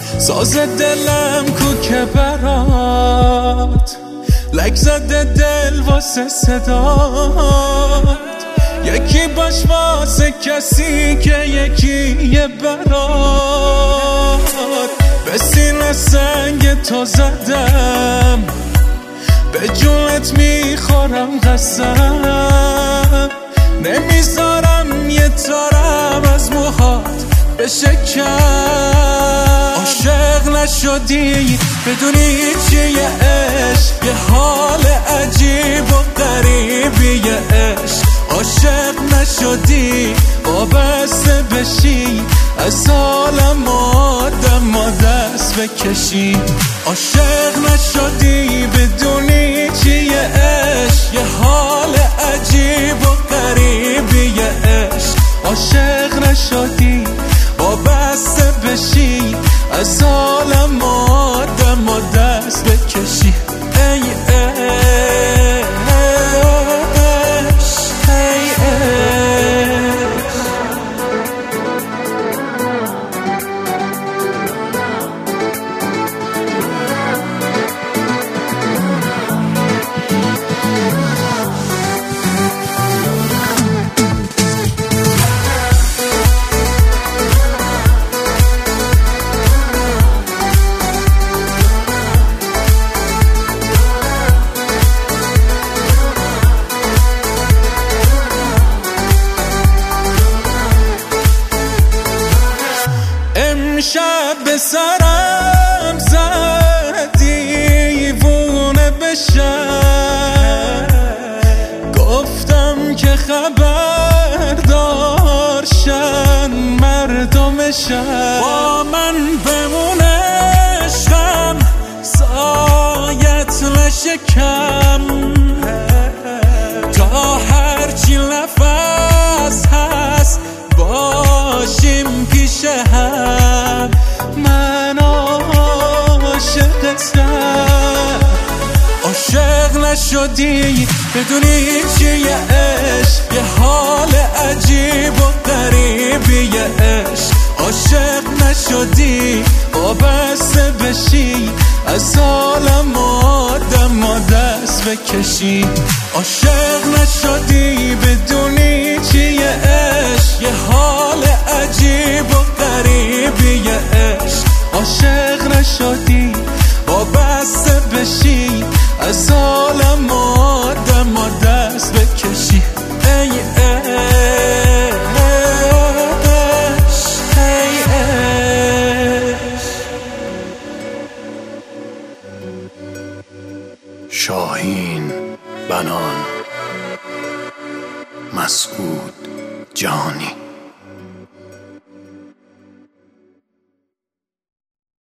ساز دلم کو که برات لک زده دل واسه صدات، یکی باش واسه کسی که یکیه برات. به سینه سنگ تو زدم، به جونت میخورم قسم، نمیذارم یه تارم از موهات بشه کم. عاشق نشدی بدونی چیه عشق، یه حال عجیب و غریبیه عشق. عاشق نشدی وابسته بشی، از عالم آدم دست بکشی. عاشق نشدی بدونی چیه عشق، یه حال عجیب و غریبیه عشق. عاشق نشدی وابسته بشی، از عالم آدم دست بکشی. ای شب به سرم زد دیوونه بشم، گفتم که خبردارشن مردمشن، با من بمونه عشقم سایت نشه کم، تا هرچی نفس هست باشیم پیش هم. من عاشقتم. عاشق نشدی بدونی چیه عشق، یه حال عجیب و غریبیه عشق. عاشق نشدی وابسته بشی، از عالم آدم دست بکشی. عاشق نشدی بدونی چیه عشق، یه حال عجیب و غریبیه عشق. عاشق نشدی وابسته بشی، از عالم آدم دست بکشی. ای شاهین بنان، مسعود جانی.